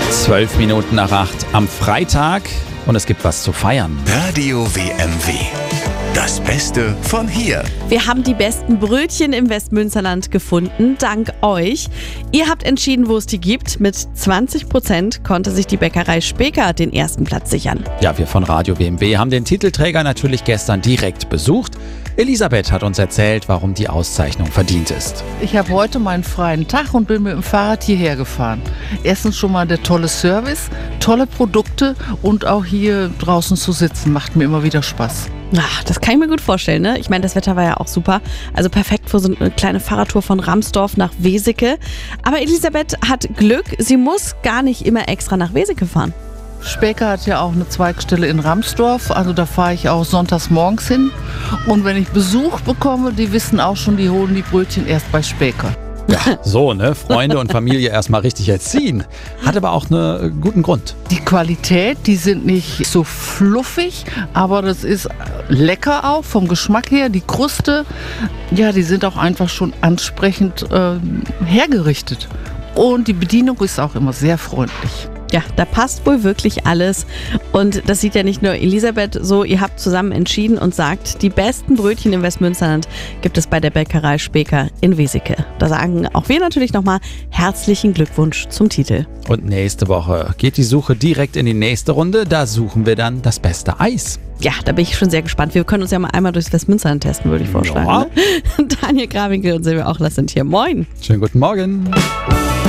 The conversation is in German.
12 Minuten nach 8 am Freitag und es gibt was zu feiern. Radio WMW. Das Beste von hier. Wir haben die besten Brötchen im Westmünsterland gefunden, dank euch. Ihr habt entschieden, wo es die gibt. Mit 20% konnte sich die Bäckerei Speker den ersten Platz sichern. Ja, wir von Radio WMW haben den Titelträger natürlich gestern direkt besucht. Elisabeth hat uns erzählt, warum die Auszeichnung verdient ist. Ich habe heute meinen freien Tag und bin mit dem Fahrrad hierher gefahren. Erstens schon mal der tolle Service, tolle Produkte und auch hier draußen zu sitzen, macht mir immer wieder Spaß. Ach, das kann ich mir gut vorstellen, ne? Ich meine, das Wetter war ja auch super. Also perfekt für so eine kleine Fahrradtour von Ramsdorf nach Weseke. Aber Elisabeth hat Glück, sie muss gar nicht immer extra nach Weseke fahren. Speker hat ja auch eine Zweigstelle in Ramsdorf, also da fahre ich auch sonntags morgens hin. Und wenn ich Besuch bekomme, die wissen auch schon, die holen die Brötchen erst bei Speker. Ja, so, ne? Freunde und Familie erstmal richtig erziehen. Hat aber auch einen guten Grund. Die Qualität, die sind nicht so fluffig, aber das ist lecker auch vom Geschmack her. Die Kruste, ja, die sind auch einfach schon ansprechend hergerichtet. Und die Bedienung ist auch immer sehr freundlich. Ja, da passt wohl wirklich alles. Und das sieht ja nicht nur Elisabeth so. Ihr habt zusammen entschieden und sagt, die besten Brötchen im Westmünsterland gibt es bei der Bäckerei Speker in Weseke. Da sagen auch wir natürlich nochmal herzlichen Glückwunsch zum Titel. Und nächste Woche geht die Suche direkt in die nächste Runde. Da suchen wir dann das beste Eis. Ja, da bin ich schon sehr gespannt. Wir können uns ja mal einmal durchs Westmünsterland testen, würde ich vorschlagen. Ja. Ne? Daniel Grawinkel und Silvia Auchler sind hier. Moin. Schönen guten Morgen.